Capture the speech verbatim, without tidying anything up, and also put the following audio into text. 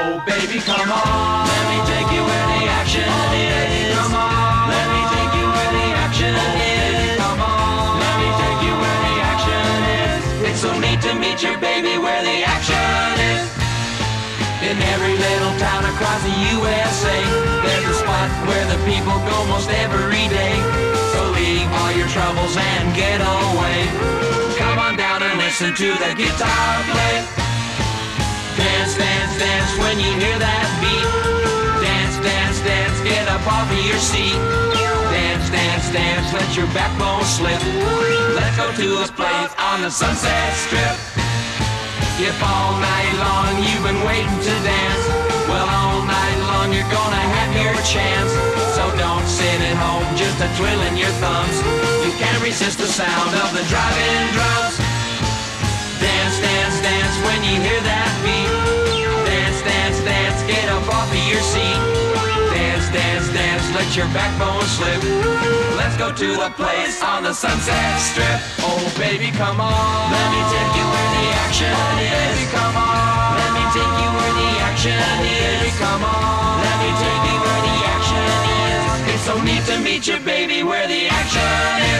Oh baby, come on. Let me take you where the action oh, is. Baby, come on. Let me take you where the action oh, is. Baby, come on. Let me take you where the action is. It's so neat to meet you, baby, where the action is. In every little town across the U S A, there's a spot where the people go most every day. So leave all your troubles and get away. Come on down and listen to the guitar play. Dance, dance, dance when you hear that beat. Dance, dance, dance, get up off of your seat. Dance, dance, dance, let your backbone slip. Let's go to a place on the Sunset Strip. If all night long you've been waiting to dance, well, all night long you're gonna have your chance. So don't sit at home just a twiddling your thumbs. You can't resist the sound of the driving drums. Dance, dance, dance when you hear that beat. Dance, dance, dance, get up off of your seat. Dance, dance, dance, let your backbone slip. Let's go to a place on the Sunset Strip. Oh baby, come on. Let me take you where the action oh, is. Baby, come on. Let me take you where the action oh, is. Baby, come on. Let me take you where the action is. It's so neat to meet you, baby, where the action is.